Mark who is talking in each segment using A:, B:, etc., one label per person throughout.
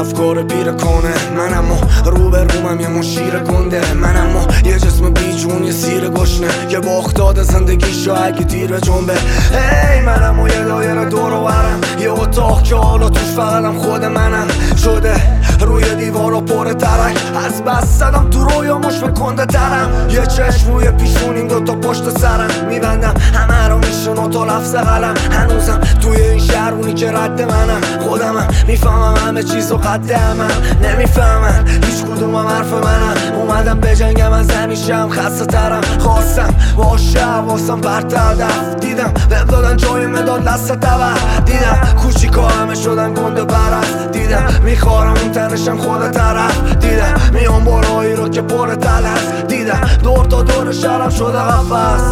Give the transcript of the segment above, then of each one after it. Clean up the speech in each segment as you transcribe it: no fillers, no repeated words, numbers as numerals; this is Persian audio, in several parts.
A: افکار پیر کنه. من اما رو به رومم یه مشیر گنده. من اما یه جسم بیجون، یه سیر گشنه که با اختاد زندگیشو اگه دیر جنبه. من اما یه دایره دور و برم، یه اتاق که حالا توش فقطم خود منم شده. روی دیوار و پر ترک از بس زدم تو رویاموش به کنده ترم. یه چشم روی پیشونیم، دوتا پشت سرم میبندم همه رو میشون تا لفظ قلم. هنوزم توی این شهرونی که رد منم، خودمم میفهمم همه چیز و قد همم نمیفهمن هیچ کدومم حرف منم. اومدم بجنگم از همیشم خسته ترم، خواستم باشه حواسم برت هدف. دیدم بهم دادن جای مداد لست تبر. دیدم کوچیکا همه شدن گنده برست. دیدم میخوارم اون تنشم خود طرف. دیدم میام بالایی رو که پر تل هست. دیدم دور تا دور شهرم شده قفص.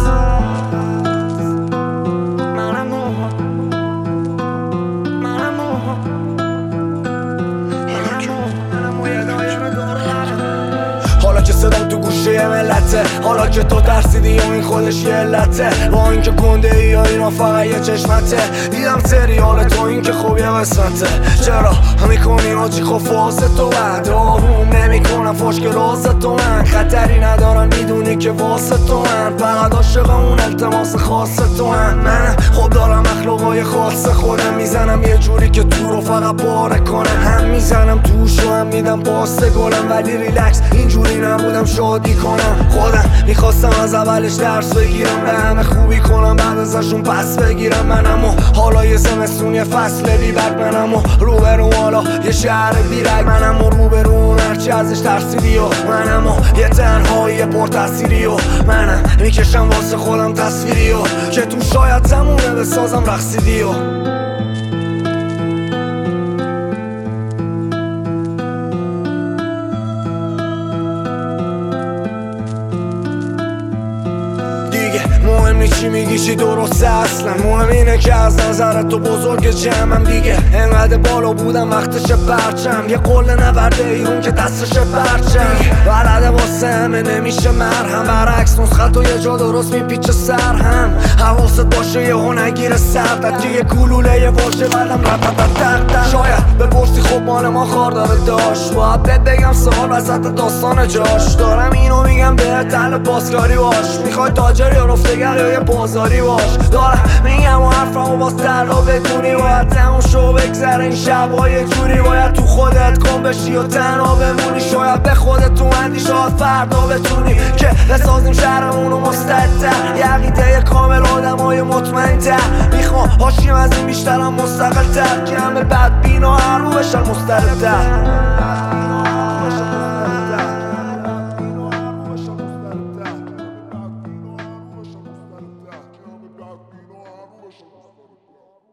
A: حالا که صدام تو گوشه ملته، حالا که تو ترسیدی و این خودش یه علته. با اینکه گنده ای یا اینا فقط یه چشمته. دیدم سریال تو این که خوب یه قسمته. چرا میکنی آجی خب واسه تو بعد آروم نمیکنم فاش که راز تو من. خطری ندارم میدونی که واسه تو من. فقط عاشق اون التماس خاص تو من خب دارم اخلاقای خاص خودم. میزنم یه جوری که تو رو فقط پاره کنم. هم میزنم توش و هم میدم پاست گلم، ولی ریلکس اینجوری نبودم شادی کنم. خودم میخواستم از اولش درس بگیرم، به همه خوبی کنم بعد ازشون پس بگیرم. منم و حالا یه زمستون یه فصل بی برگ. منم و روبرو حالا یه شهر بیرگ. منم و روبرو هرچی ازش ترسیدی و منم و یه تنهایی پر تاثیری و منم میکشم واسه خودم تصویری و که تو شاید تمومه بسازم رقصیدی و مهم نی چی میگی چی درسته اصلا. مهم اینه که از نظرت تو بزرگ جمعم دیگه. انقدر بالا بودم وقتش پرچم، یه قله نورده ایرون که دستش پرچم. بلده واسه همه نمیشه مرهم، برعکس نسخت و یه جا درست میپیچه سر هم. حواست باشه یه نگیره سردت که یه گلوله یه واشه بردم رپتت. شاید بپرسی خب مال ما خار داره داشت، باید بهت بگم سوال وسط داستان جاش. دارم اینو میگم به تل پاسکاری باش، میخوای تاجر یا رفتگر یا یه بازاری باش. دارم میگم و حرفمو باز تنها بدونی، باید تموم شو بگذره این شبا یه جوری. باید تو خودت کن بشی و تنها بمونی، شاید به خودت تو اندی شاید فردا بتونی که بسازیم شهرمونو مستعدتر. یه عقیده کامل آدمای مطمئن‌تر، میخوام هاشیم از این بیشترم مستقل‌تر که همه بدبین و هر رو بشن مستردتر.